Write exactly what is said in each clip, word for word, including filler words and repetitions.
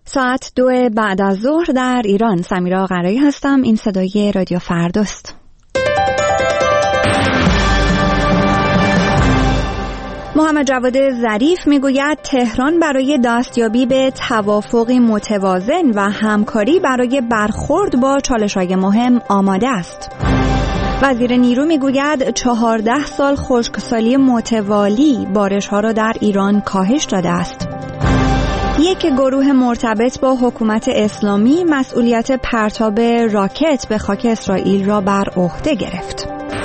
ساعت دو بعد از ظهر در ایران. سمیرا قرایی هستم. این صدای رادیو فرداست. محمد جواد ظریف میگوید تهران برای دستیابی به توافقی متوازن و همکاری برای برخورد با چالش‌های مهم آماده است. وزیر نیرو میگوید چهارده سال خشکسالی متوالی بارش‌ها را در ایران کاهش داده است. یک گروه مرتبط با حکومت اسلامی مسئولیت پرتاب راکت به خاک اسرائیل را بر عهده گرفت.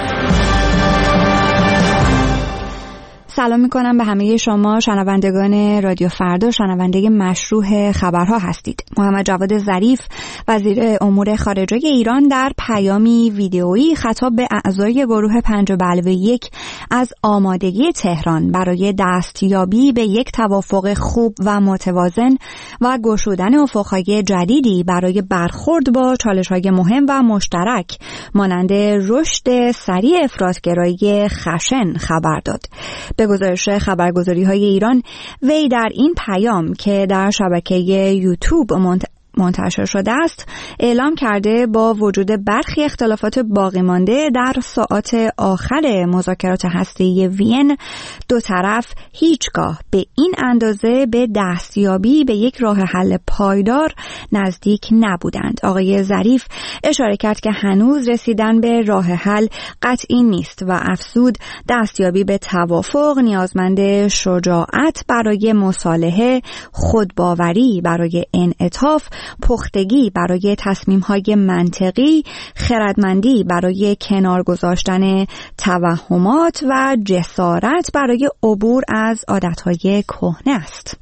سلام میکنم به همه شما شنوندگان رادیو فردا، شنونده مشروع خبرها هستید. محمد جواد ظریف وزیر امور خارجه ایران در پیامی ویدئویی خطاب به اعضای گروه پنج بلوه یک از آمادگی تهران برای دستیابی به یک توافق خوب و متوازن و گشودن افقهای جدیدی برای برخورد با چالش‌های مهم و مشترک مانند رشد سریع افراط‌گرایی خشن خبر داد. به گزارش خبرگزاری‌های ایران، وی در این پیام که در شبکه یوتیوب منتشر شده است اعلام کرده با وجود برخی اختلافات باقی مانده در ساعات آخر مذاکرات هسته‌ای وین، دو طرف هیچگاه به این اندازه به دستیابی به یک راه حل پایدار نزدیک نبودند. آقای ظریف اشاره کرد که هنوز رسیدن به راه حل قطعی نیست و افزود دستیابی به توافق نیازمند شجاعت برای مصالحه، خودباوری برای انعطاف، پختگی برای تصمیم‌های منطقی، خردمندی برای کنار گذاشتن توهمات و جسارت برای عبور از عادت‌های کهنه است.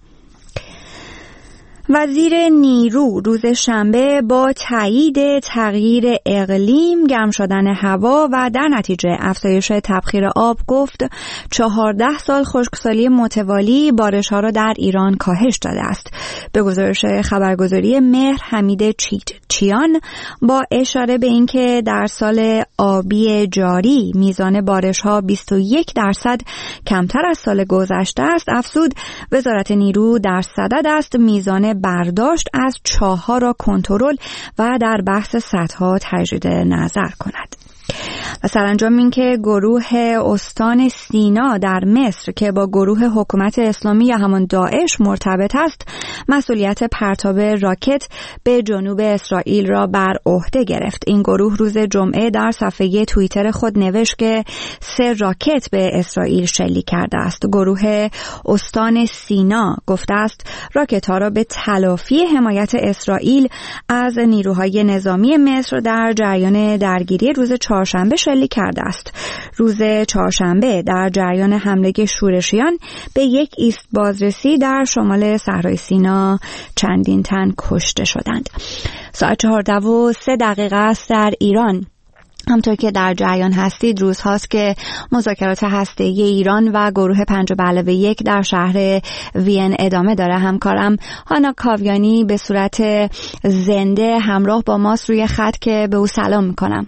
وزیر نیرو روز شنبه با تایید تغییر اقلیم، گرم شدن هوا و در نتیجه افزایش تبخیر آب گفت چهارده سال خشکسالی متوالی بارش‌ها را در ایران کاهش داده است. به گزارش خبرگزاری مهر حمید چیان، با اشاره به اینکه در سال آبی جاری میزان بارش‌ها بیست و یک درصد کمتر از سال گذشته است، افزود وزارت نیرو در صدد است میزان برداشت از چاه‌ها را کنترل و در بحث سدها تجدید نظر کند. و سرانجام این که گروه استان سینا در مصر که با گروه حکومت اسلامی یا همان داعش مرتبط است، مسئولیت پرتاب راکت به جنوب اسرائیل را بر عهده گرفت. این گروه روز جمعه در صفحه توییتر خود نوشت که سه راکت به اسرائیل شلیک کرده است. گروه استان سینا گفته است راکت ها را به تلافی حمایت اسرائیل از نیروهای نظامی مصر در جریان درگیری روز چهارشنبه شلیک کرده است. روز چهارشنبه در جریان حمله شورشیان به یک ایست بازرسی در شمال صحرای سینا چندین تن کشته شدند. ساعت چهارده و سه دقیقه است در ایران. همطور که در جریان هستید، روز هاست که مذاکرات هسته‌ای ایران و گروه پنج بلوه یک در شهر وین ادامه داره. همکارم هانا کاویانی به صورت زنده همراه با ماست روی خط که به او سلام میکنم.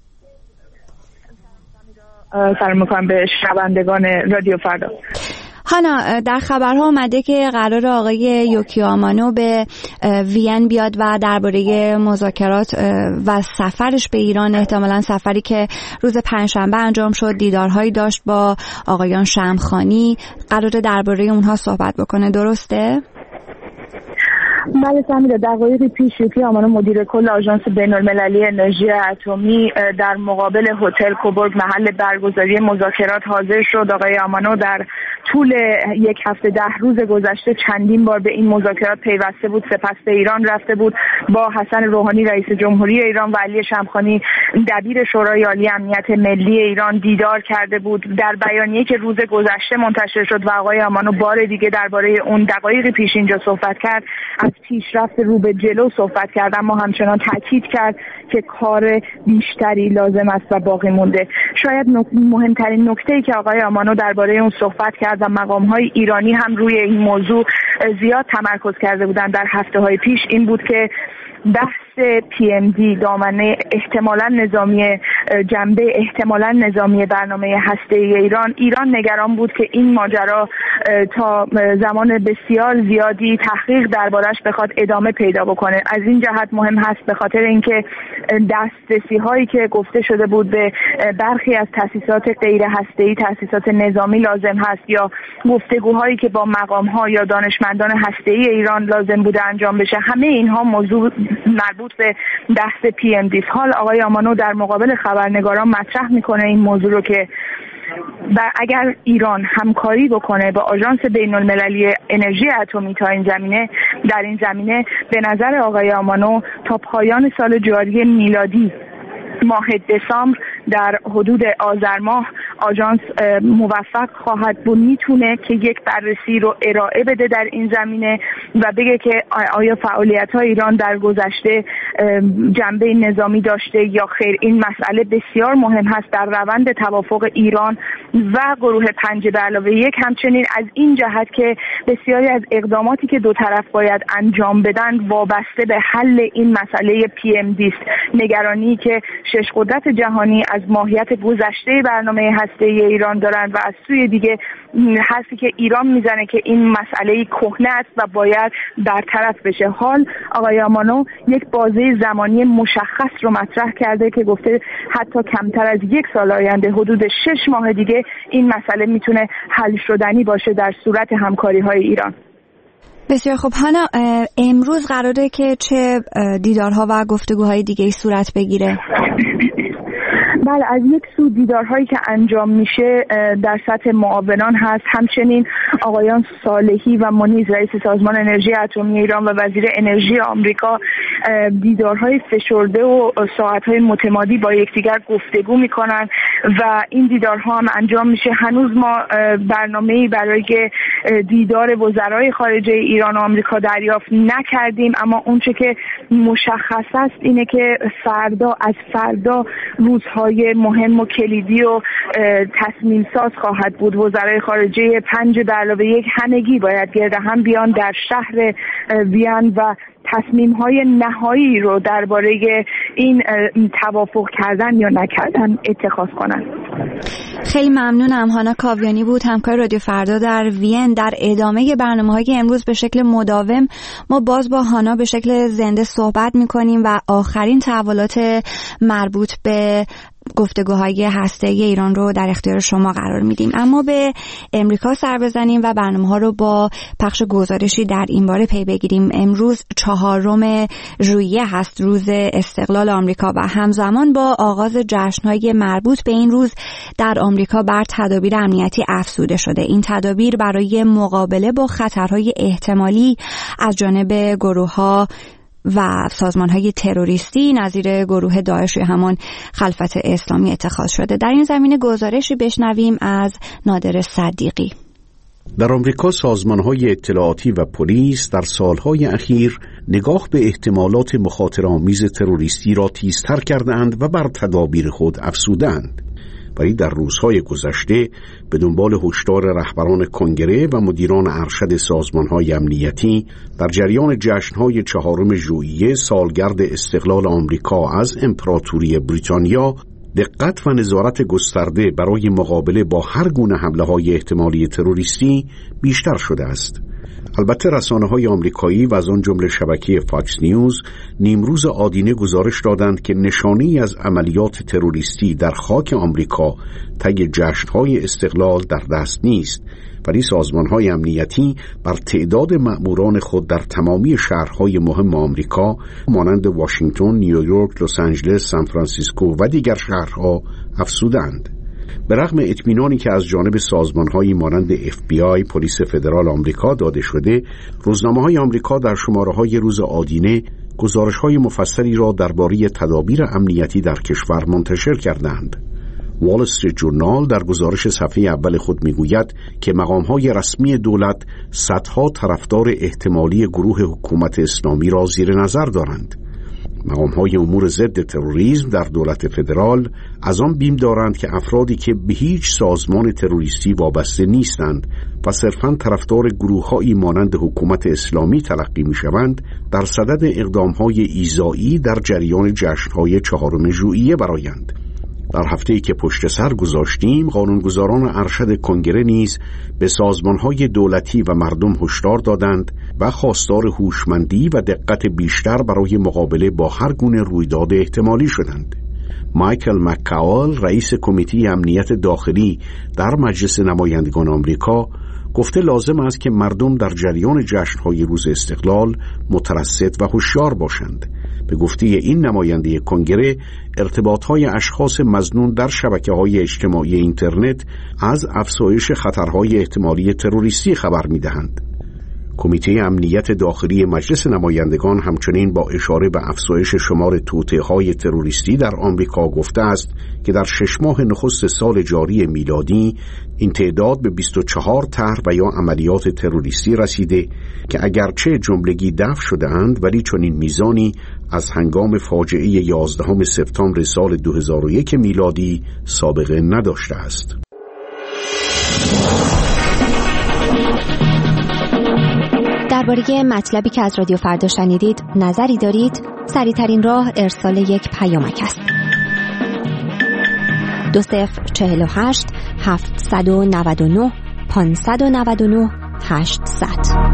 سلام میکنم به شنوندگان رادیو فردا. هانا، در خبرها اومده که قرار آقای یوکی آمانو به وین بیاد و درباره مذاکرات و سفرش به ایران، احتمالاً سفری که روز پنجشنبه انجام شد، دیدارهایی داشت با آقایان شمخانی، قرار درباره اونها صحبت بکنه، درسته؟ بله سمیرا، دقایقی پیش یوکی آمانو مدیر کل آژانس بین‌المللی انرژی اتمی در مقابل هتل کوبورگ محل برگزاری مذاکرات حاضر شد. آقای آمانو در طول یک هفته ده روز گذشته چندین بار به این مذاکرات پیوسته بود. سپس به ایران رفته بود، با حسن روحانی رئیس جمهوری ایران و علی شمخانی دبیر شورای عالی امنیت ملی ایران دیدار کرده بود. در بیانیه‌ای که روز گذشته منتشر شد و آقای آمانو بار دیگه درباره اون دقایقی پیش اینجا صحبت کرد، از پیشرفت رو به جلو صحبت کرد، اما همچنان تاکید کرد که کار بیشتری لازم است و باقی مونده. شاید مهمترین نکته‌ای که آقای آمانو درباره اون صحبت کرد و مقام‌های ایرانی هم روی این موضوع زیاد تمرکز کرده بودند در هفته‌های پیش این بود که بحث پی ام دی دامنه احتمالاً نظامی جنبه احتمالاً نظامی برنامه هسته‌ای ایران ایران نگران بود که این ماجرا تا زمان بسیار زیادی تحقیق دربارش بخواد ادامه پیدا بکنه. از این جهت مهم هست به خاطر اینکه دسترسی هایی که گفته شده بود به برخی از تأسیسات غیر هسته‌ای تأسیسات نظامی لازم هست یا گفتگوهایی که با مقام ها یا دانشمندان هسته‌ای ایران لازم بوده انجام بشه، همه اینها موضوع مربوط به بحث پی ام دی. حال آقای آمانو در مقابل خبرنگاران مطرح میکنه این موضوع رو که و اگر ایران همکاری بکنه با آژانس بین‌المللی انرژی اتمی تا این زمینه در این زمینه به نظر آقای آمانو تا پایان سال جاری میلادی ماه دسامبر در حدود آذر ماه آژانس موفق خواهد بود میتونه که یک بررسی رو ارائه بده در این زمینه و بگه که آیا فعالیت‌های ایران در گذشته جنبه نظامی داشته یا خیر. این مسئله بسیار مهم هست در روند توافق ایران و گروه پنج به علاوه یک، همچنین از این جهت که بسیاری از اقداماتی که دو طرف باید انجام بدن وابسته به حل این مسئله پی ام دی است. نگرانی که شش قدرت جهانی از ماهیت گذشته برنامه هسته‌ای ایران دارند و از سوی دیگه حرفی که ایران میزنه که این مسئله کهنه است و باید برطرف بشه. حال آقای آمانو یک بازه زمانی مشخص رو مطرح کرده که گفته حتی کمتر از یک سال آینده حدود شش ماه دیگه این مسئله میتونه حل شدنی باشه در صورت همکاری‌های ایران. بسیار خب هانا، امروز قراره که چه دیدارها و گفتگوهای دیگه‌ای صورت بگیره؟ بله، از یک سو دیدارهایی که انجام میشه در سطح معاونان هست. همچنین آقایان صالحی و منیز رئیس سازمان انرژی اتمی ایران و وزیر انرژی آمریکا دیدارهای فشرده و ساعتهای متمادی با یکدیگر گفتگو میکنن و این دیدارها هم انجام میشه. هنوز ما برنامه‌ای برای دیدار وزرای خارجه ایران و آمریکا دریافت نکردیم، اما اونچه که مشخص است اینه که فردا از فردا روزهای مهم و کلیدی و تصمیم ساز خواهد بود. وزرای خارجه پنج به علاوه یک همگی باید گرد هم بیان در شهر وین و تصمیم‌های نهایی رو درباره این توافق کردن یا نکردن اتخاذ کنند. خیلی ممنونم. هانا کاویانی بود، همکار رادیو فردا در وین. در ادامه برنامه‌های امروز به شکل مداوم ما باز با هانا به شکل زنده صحبت می‌کنیم و آخرین تحولات مربوط به گفتگوهای هسته‌ای ایران رو در اختیار شما قرار میدیم. اما به امریکا سر بزنیم و برنامه‌ها رو با پخش گزارشی در این باره پی بگیریم. امروز چهارم ژوئیه هست، روز استقلال آمریکا، و همزمان با آغاز جشن‌های مربوط به این روز در آمریکا بر تدابیر امنیتی افزوده شده. این تدابیر برای مقابله با خطرهای احتمالی از جانب گروه‌ها و سازمان‌های تروریستی نظیر گروه داعش یا همان خلافت اسلامی اتخاذ شده. در این زمینه گزارشی بشنویم از نادر صدیقی. در آمریکا سازمان‌های اطلاعاتی و پلیس در سالهای اخیر نگاه به احتمالات مخاطره‌آمیز تروریستی را تیزتر کردند و بر تدابیر خود افزودند. ولی در روزهای گذشته به دنبال هشدار رهبران کنگره و مدیران ارشد سازمان‌های امنیتی در جریان جشن‌های چهارم ژوئیه سالگرد استقلال آمریکا از امپراتوری بریتانیا، دقت و نظارت گسترده برای مقابله با هر گونه حمله‌های احتمالی تروریستی بیشتر شده است. البته رسانه‌های آمریکایی و از آن جمله شبکه فاکس نیوز نیمروز آدینه گزارش دادند که نشانه‌ای از عملیات تروریستی در خاک آمریکا طی جشن‌های استقلال در دست نیست، ولی سازمان‌های امنیتی بر تعداد مأموران خود در تمامی شهرهای مهم آمریکا مانند واشنگتن، نیویورک، لس آنجلس، سان فرانسیسکو و دیگر شهرها افزودند. به رغم اطمینانی که از جانب سازمان‌هایی مانند اف بی آی، پلیس فدرال آمریکا داده شده، روزنامه‌های آمریکا در شماره‌های روز آدینه گزارش‌های مفصلی را درباره تدابیر امنیتی در کشور منتشر کردند. وال استریت جورنال در گزارش صفحه اول خود میگوید که مقام‌های رسمی دولت صدها طرفدار احتمالی گروه حکومت اسلامی را زیر نظر دارند. مقام‌های امور ضد تروریسم در دولت فدرال از آن بیم دارند که افرادی که به هیچ سازمان تروریستی وابسته نیستند و صرفاً طرفدار گروه‌هایی مانند حکومت اسلامی تلقی می‌شوند، در صدد اقدام‌های ایذایی در جریان جشن‌های چهارم ژوئیه برآیند. در هفته‌ای که پشت سر گذاشتیم، قانونگذاران ارشد کنگره نیز به سازمان‌های دولتی و مردم هشدار دادند و خواستار هوشمندی و دقت بیشتر برای مقابله با هر گونه رویداد احتمالی شدند. مایکل مک‌کاول، رئیس کمیته امنیت داخلی در مجلس نمایندگان آمریکا، گفته لازم است که مردم در جریان جشن‌های روز استقلال مترصد و هوشیار باشند. به گفته این نماینده کنگره، ارتباط‌های اشخاص مظنون در شبکه‌های اجتماعی اینترنت از افزایش خطرهای احتمالی تروریستی خبر می‌دهند. کمیته امنیت داخلی مجلس نمایندگان همچنین با اشاره به افزایش شمار توطئه‌های تروریستی در آمریکا گفته است که در شش ماه نخست سال جاری میلادی این تعداد به بیست و چهار طرح و یا عملیات تروریستی رسیده که اگرچه جملگی دفع شده‌اند ولی چنین میزانی از هنگام فاجعه یازدهم سپتامبر سال دو هزار و یک میلادی سابقه نداشته است. درباره مطلبی که از رادیو فردا شنیدید نظری دارید؟ سریع‌ترین راه ارسال یک پیامک است. دو صفر چهل و هشت هفتصد و نود و نه پانصد و نود و نه هشتصد.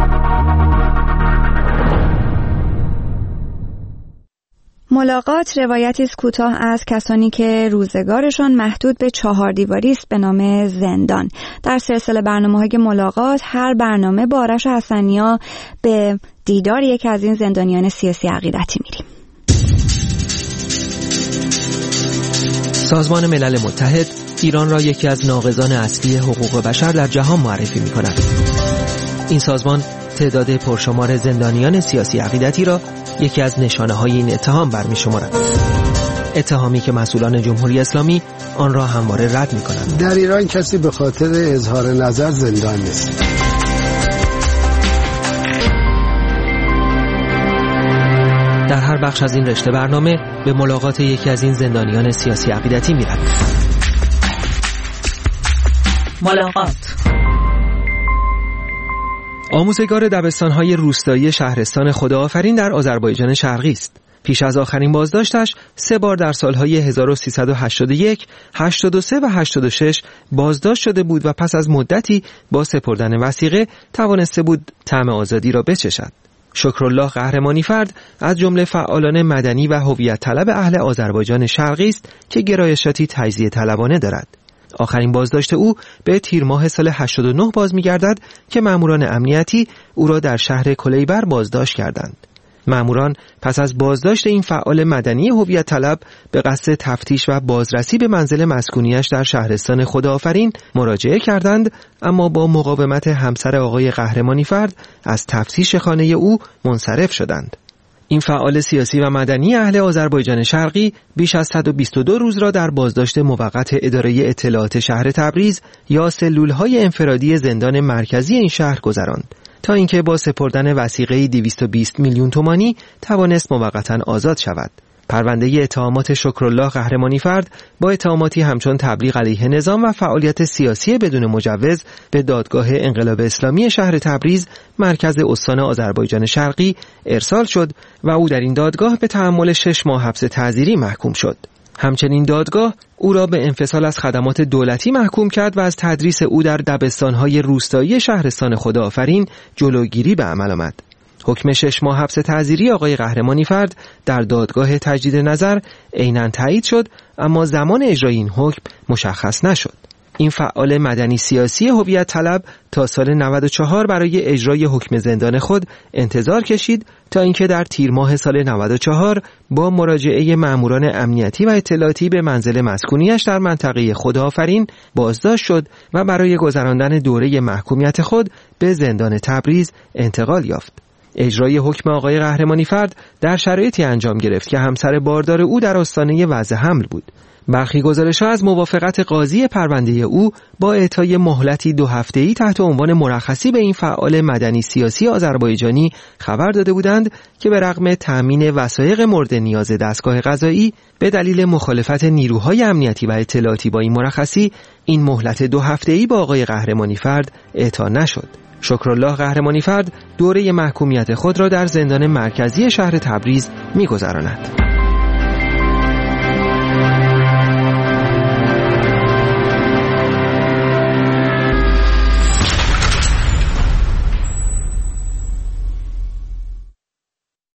ملاقات روایتی است کوتاه از کسانی که روزگارشان محدود به چهار دیواری است به نام زندان. در سلسله برنامه‌های ملاقات هر برنامه با آرش حسنیا به دیدار یکی از این زندانیان سیاسی عقیدتی میریم. سازمان ملل متحد ایران را یکی از ناقضان اصلی حقوق بشر در جهان معرفی می‌کند. این سازمان تعداد پرشمار زندانیان سیاسی عقیدتی را یکی از نشانه‌های این اتهام برمی‌شمارد. اتهامی که مسئولان جمهوری اسلامی آن را همواره رد می‌کنند. در ایران کسی به خاطر اظهار نظر زندان نیست. در هر بخش از این رشته برنامه به ملاقات یکی از این زندانیان سیاسی عقیدتی می‌رویم. ملاقات. آموزگار دبستان‌های روستایی شهرستان خداآفرین در آذربایجان شرقی است. پیش از آخرین بازداشتش سه بار در سالهای هزار و سیصد و هشتاد و یک، هشتاد و سه و هشتاد و شش بازداشت شده بود و پس از مدتی با سپردن وثیقه توانسته بود طعم آزادی را بچشد. شکرالله قهرمانی فرد از جمله فعالان مدنی و هویت طلب اهل آذربایجان شرقی است که گرایشاتی تجزیه طلبانه دارد. آخرین بازداشت او به تیر ماه سال هشتاد و نه باز می‌گردد که ماموران امنیتی او را در شهر کلیبر بازداشت کردند. ماموران پس از بازداشت این فعال مدنی هویت طلب به قصد تفتیش و بازرسی به منزل مسکونیش در شهرستان خداآفرین مراجعه کردند، اما با مقاومت همسر آقای قهرمانی فرد از تفتیش خانه او منصرف شدند. این فعال سیاسی و مدنی اهل آذربایجان شرقی بیش از صد و بیست و دو روز را در بازداشت موقت اداره اطلاعات شهر تبریز یا سلولهای انفرادی زندان مرکزی این شهر گذراند تا اینکه با سپردن وثیقه دویست و بیست میلیون تومانی توانست موقتاً آزاد شود. پرونده اتهامات شکرالله قهرمانی فرد با اتهاماتی همچون تبلیغ علیه نظام و فعالیت سیاسی بدون مجوز به دادگاه انقلاب اسلامی شهر تبریز مرکز استان آذربایجان شرقی ارسال شد و او در این دادگاه به تحمل شش ماه حبس تعزیری محکوم شد. همچنین دادگاه او را به انفصال از خدمات دولتی محکوم کرد و از تدریس او در دبستان‌های روستایی شهرستان خداآفرین جلوگیری به عمل آمد. حکم شش ماه حبس تعزیری آقای قهرمانی فرد در دادگاه تجدید نظر عیناً تایید شد، اما زمان اجرای این حکم مشخص نشد. این فعال مدنی سیاسی هویت طلب تا سال نود و چهار برای اجرای حکم زندان خود انتظار کشید تا اینکه در تیر ماه سال نود و چهار با مراجعه ماموران امنیتی و اطلاعاتی به منزل مسکونیش در منطقه خداآفرین بازداشت شد و برای گذراندن دوره محکومیت خود به زندان تبریز انتقال یافت. اجرای حکم آقای قهرمانی فرد در شرایطی انجام گرفت که همسر باردار او در آستانه وضع حمل بود. برخی گزارش‌ها از موافقت قاضی پرونده او با اعطای مهلتی دو هفته‌ای تحت عنوان مرخصی به این فعال مدنی سیاسی آذربایجانی خبر داده بودند که به رغم تأمین وثایق مورد نیاز دستگاه قضایی به دلیل مخالفت نیروهای امنیتی و اطلاعاتی با این مرخصی، این مهلت دو هفته‌ای با آقای قهرمانی فرد اعطا نشد. شکرالله قهرمانی فرد دوره محکومیت خود را در زندان مرکزی شهر تبریز می‌گذراند.